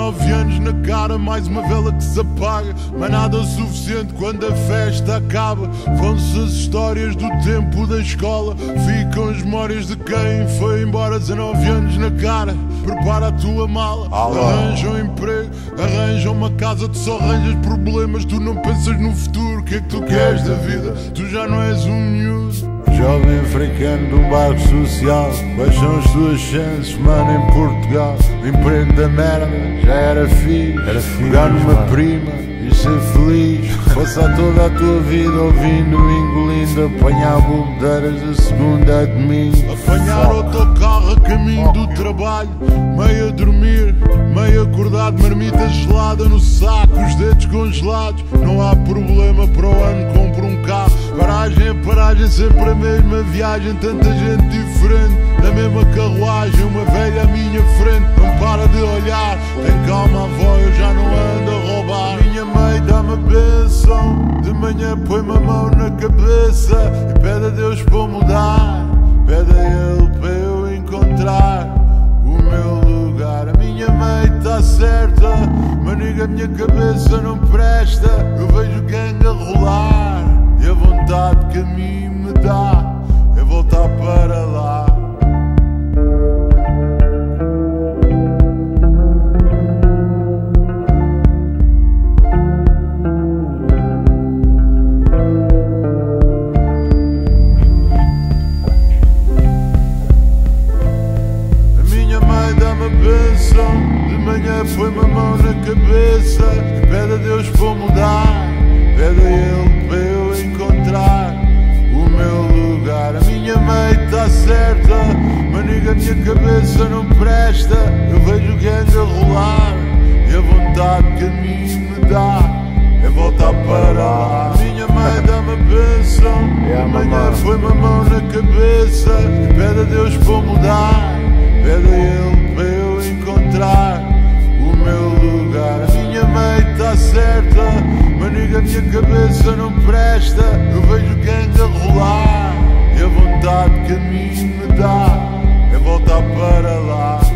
19 anos na cara, mais uma vela que se apaga, mas nada suficiente quando a festa acaba. Vão-se as histórias do tempo da escola, ficam as memórias de quem foi embora. 19 anos na cara, prepara a tua mala. Arranja um emprego, arranja uma casa, tu só arranjas problemas, tu não pensas no futuro. O que é que tu queres da vida? Tu já não és um miúdo. Jovem africano de um barco social, quais são as tuas chances, mano, em Portugal? O emprego da merda já era fixe, pegar numa prima e ser feliz. Passar toda a tua vida ouvindo, engolindo, apanhar bobedeiras a segunda a domingo. Apanhar autocarro a caminho do trabalho, meio a dormir, meio acordado, marmita gelada no saco, os dedos congelados. Não há problema, para o ano compro um carro. Paragem a paragem, sempre a mesma viagem, tanta gente diferente na mesma carruagem, uma velha à minha frente não para de olhar. Tem calma, avó, eu já não ando a roubar. Minha mãe dá-me a benção, de manhã põe-me a mão na cabeça e pede a Deus para mudar, pede a Ele para eu encontrar o meu lugar. A minha mãe está certa, maniga, a minha cabeça não presta. Eu vejo gangue a rolar e a vontade que a mim me dá é voltar para lá. A minha mãe dá-me a benção, de manhã põe-me a mão na cabeça e pede a Deus para mudar, pede a Ele para eu encontrar o meu lugar. A minha mãe está certa, maniga, a minha cabeça não presta. Eu vejo o gangue a rolar e a vontade que a mim me dá é voltar para lá. A minha mãe dá-me a benção, de manhã põe-me a mão na cabeça e pede a Deus para mudar, pede a Ele para eu encontrar o meu lugar. A minha mãe está certa, maniga, a minha cabeça não presta. Eu vejo gangue a rolar e a vontade que a mim me dá é voltar para lá.